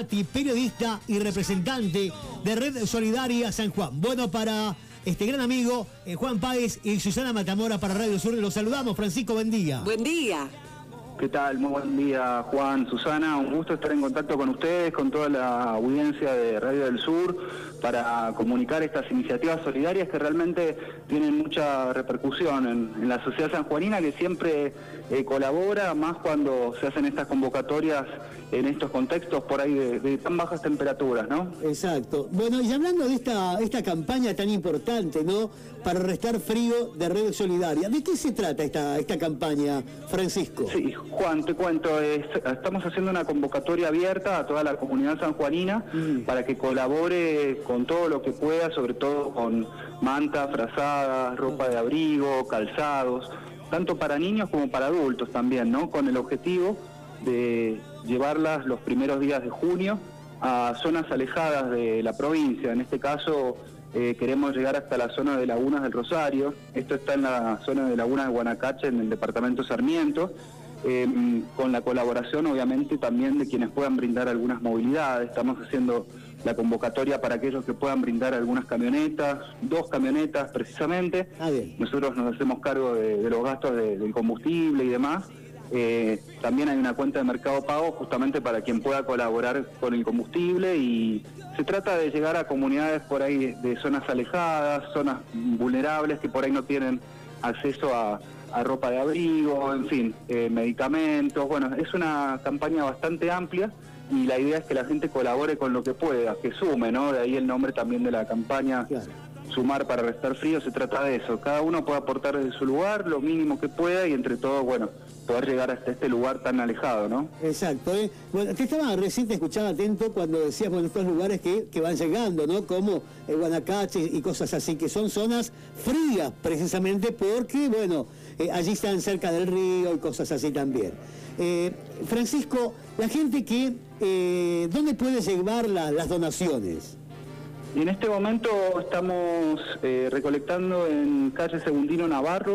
Periodista y representante de Red Solidaria San Juan. Bueno, para este gran amigo Juan Páez y Susana Matamora para Radio Sur, los saludamos. Francisco, buen día. Buen día. ¿Qué tal? Muy buen día, Juan, Susana. Un gusto estar en contacto con ustedes, con toda la audiencia de Radio del Sur, para comunicar estas iniciativas solidarias que realmente tienen mucha repercusión en la sociedad sanjuanina, que siempre colabora, más cuando se hacen estas convocatorias en estos contextos por ahí de tan bajas temperaturas, ¿no? Exacto. Bueno, y hablando de esta campaña tan importante, ¿no?, para restar frío de Red Solidaria, ¿de qué se trata esta campaña, Francisco? Sí, Juan, te cuento, estamos haciendo una convocatoria abierta a toda la comunidad sanjuanina para que colabore con todo lo que pueda, sobre todo con mantas, frazadas, ropa de abrigo, calzados, tanto para niños como para adultos también, ¿no? Con el objetivo de llevarlas los primeros días de junio a zonas alejadas de la provincia. En este caso queremos llegar hasta la zona de Lagunas del Rosario. Esto está en la zona de Lagunas de Guanacache, en el departamento Sarmiento, con la colaboración obviamente también de quienes puedan brindar algunas movilidades. Estamos haciendo la convocatoria para aquellos que puedan brindar algunas camionetas, 2 camionetas precisamente. Nosotros nos hacemos cargo de los gastos del combustible y demás. También hay una cuenta de Mercado Pago justamente para quien pueda colaborar con el combustible, y se trata de llegar a comunidades por ahí de zonas alejadas, zonas vulnerables que por ahí no tienen acceso a ropa de abrigo, en fin, medicamentos. Bueno, es una campaña bastante amplia y la idea es que la gente colabore con lo que pueda, que sume, ¿no? De ahí el nombre también de la campaña. Claro. Sumar para restar frío, se trata de eso. Cada uno puede aportar desde su lugar lo mínimo que pueda y entre todos, bueno, poder llegar hasta este lugar tan alejado, ¿no? Exacto. Bueno, recién te escuchaba atento cuando decías, bueno, estos lugares que van llegando, ¿no? Como Guanacache y cosas así, que son zonas frías precisamente porque, bueno, allí están cerca del río y cosas así también. Francisco, la gente que, ¿dónde puede llevar las donaciones? Y en este momento estamos recolectando en calle Segundino Navarro,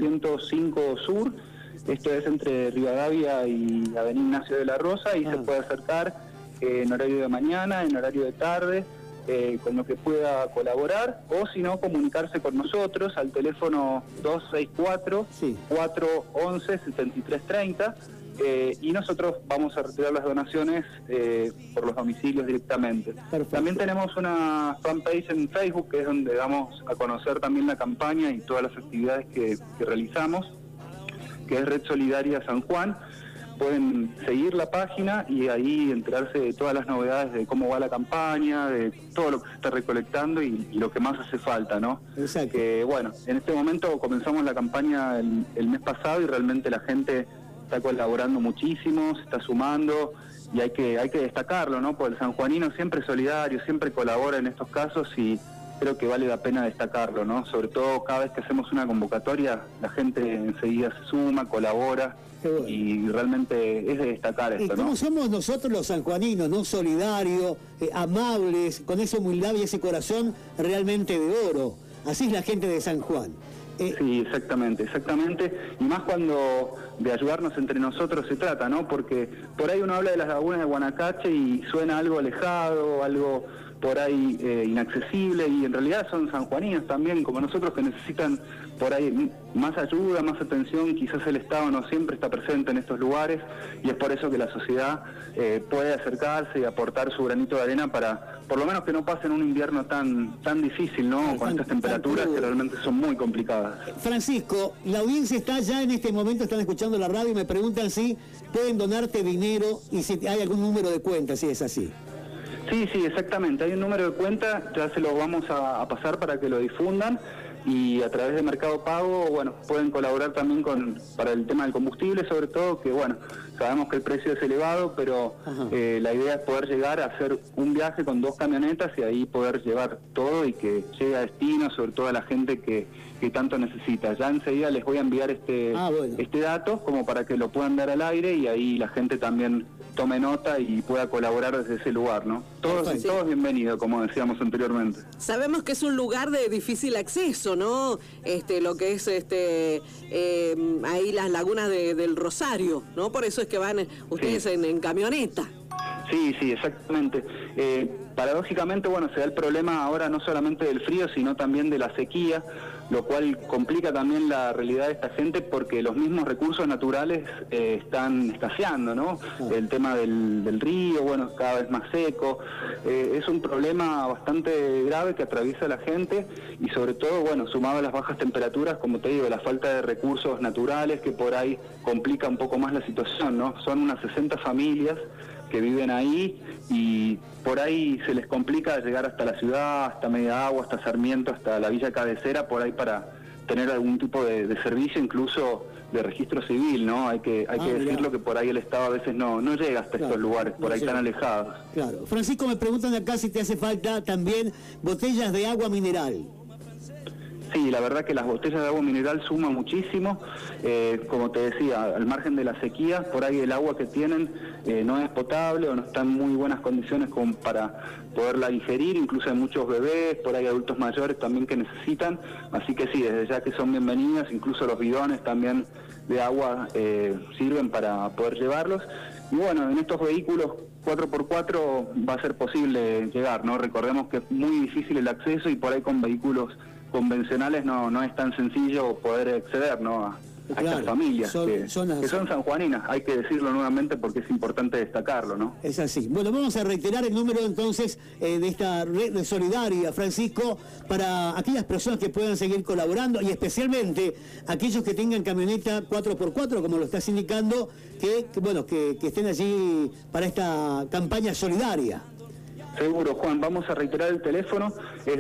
205 Sur. Esto es entre Rivadavia y Avenida Ignacio de la Rosa, y se puede acercar en horario de mañana, en horario de tarde, con lo que pueda colaborar, o si no, comunicarse con nosotros al teléfono 264-411-7330. Y nosotros vamos a retirar las donaciones por los domicilios directamente. Perfecto. También tenemos una fanpage en Facebook, que es donde damos a conocer también la campaña y todas las actividades que realizamos, que es Red Solidaria San Juan. Pueden seguir la página y ahí enterarse de todas las novedades de cómo va la campaña, de todo lo que se está recolectando y lo que más hace falta, ¿no? Exacto. Bueno, en este momento comenzamos la campaña el mes pasado y realmente la gente está colaborando muchísimo, se está sumando, y hay que destacarlo, ¿no? Porque el sanjuanino siempre es solidario, siempre colabora en estos casos, y creo que vale la pena destacarlo, ¿no? Sobre todo cada vez que hacemos una convocatoria, la gente enseguida se suma, colabora, bueno, y realmente es de destacar esto, ¿no? ¿Cómo somos nosotros los sanjuaninos, no? Solidarios, amables, con esa humildad y ese corazón realmente de oro. Así es la gente de San Juan. Sí, exactamente, y más cuando de ayudarnos entre nosotros se trata, ¿no? Porque por ahí uno habla de las lagunas de Guanacache y suena algo alejado, algo por ahí inaccesible, y en realidad son sanjuaninos también, como nosotros, que necesitan por ahí más ayuda, más atención. Quizás el Estado no siempre está presente en estos lugares, y es por eso que la sociedad puede acercarse y aportar su granito de arena para, por lo menos, que no pasen un invierno tan difícil, ¿no? Con estas temperaturas que realmente son muy complicadas. Francisco, la audiencia está ya en este momento, están escuchando la radio y me preguntan si pueden donarte dinero y si hay algún número de cuenta, si es así. Sí, exactamente. Hay un número de cuenta, ya se lo vamos a pasar para que lo difundan, y a través de Mercado Pago, bueno, pueden colaborar también para el tema del combustible, sobre todo, que bueno, sabemos que el precio es elevado, pero la idea es poder llegar a hacer un viaje con 2 camionetas y ahí poder llevar todo y que llegue a destino, sobre todo a la gente que tanto necesita. Ya enseguida les voy a enviar este dato como para que lo puedan dar al aire, y ahí la gente también tome nota y pueda colaborar desde ese lugar, ¿no? Todos bienvenidos, como decíamos anteriormente. Sabemos que es un lugar de difícil acceso, ¿no? Lo que es ahí las lagunas del Rosario, ¿no? Por eso es que van ustedes en camioneta. Sí, sí, exactamente. Paradójicamente, bueno, se da el problema ahora no solamente del frío, sino también de la sequía, lo cual complica también la realidad de esta gente porque los mismos recursos naturales están escaseando, ¿no? El tema del río, bueno, cada vez más seco. Es un problema bastante grave que atraviesa la gente y sobre todo, bueno, sumado a las bajas temperaturas, como te digo, la falta de recursos naturales que por ahí complica un poco más la situación, ¿no? Son unas 60 familias que viven ahí y por ahí se les complica llegar hasta la ciudad, hasta Media Agua, hasta Sarmiento, hasta la villa cabecera, por ahí para tener algún tipo de servicio, incluso de registro civil, ¿no? Hay que decirlo, que por ahí el Estado a veces no llega hasta estos lugares, por ahí tan alejados. Claro. Francisco, me preguntan acá si te hace falta también botellas de agua mineral. Sí, la verdad que las botellas de agua mineral suman muchísimo, como te decía, al margen de la sequía, por ahí el agua que tienen no es potable o no está en muy buenas condiciones como para poderla ingerir, incluso hay muchos bebés, por ahí adultos mayores también que necesitan, así que sí, desde ya que son bienvenidas, incluso los bidones también de agua sirven para poder llevarlos, y bueno, en estos vehículos 4x4 va a ser posible llegar, ¿no? Recordemos que es muy difícil el acceso y por ahí con vehículos convencionales no es tan sencillo poder acceder, ¿no? a estas familias que son sanjuaninas, hay que decirlo nuevamente porque es importante destacarlo, ¿no? Es así. Bueno, vamos a reiterar el número entonces de esta red de solidaria, Francisco, para aquellas personas que puedan seguir colaborando y especialmente aquellos que tengan camioneta 4x4, como lo estás indicando, que estén allí para esta campaña solidaria. Seguro, Juan, vamos a reiterar el teléfono, es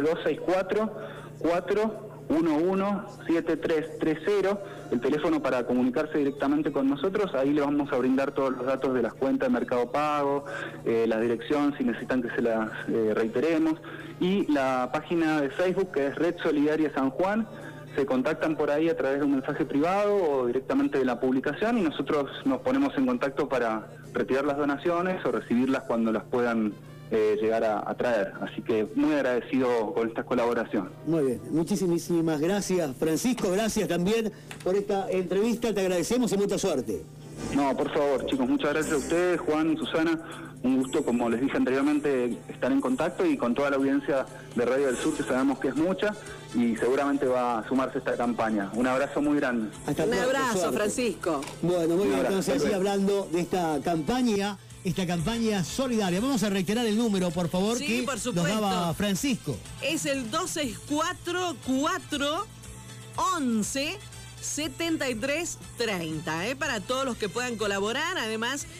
264-411-7330, el teléfono para comunicarse directamente con nosotros. Ahí le vamos a brindar todos los datos de las cuentas de Mercado Pago, la dirección si necesitan que se las reiteremos, y la página de Facebook que es Red Solidaria San Juan. Se contactan por ahí a través de un mensaje privado o directamente de la publicación y nosotros nos ponemos en contacto para retirar las donaciones o recibirlas cuando las puedan llegar a traer. Así que muy agradecido con esta colaboración. Muy bien, muchísimas gracias, Francisco, gracias también por esta entrevista, te agradecemos y mucha suerte. No, por favor, chicos, muchas gracias a ustedes, Juan, Susana, un gusto, como les dije anteriormente, estar en contacto y con toda la audiencia de Radio del Sur, que sabemos que es mucha y seguramente va a sumarse a esta campaña. Un abrazo muy grande. Un abrazo, Francisco. Bueno, muy bien, entonces así hablando de esta campaña solidaria. Vamos a reiterar el número, por favor, sí, que por nos supuesto. daba Francisco. Es el 264-411-7330, para todos los que puedan colaborar. Además,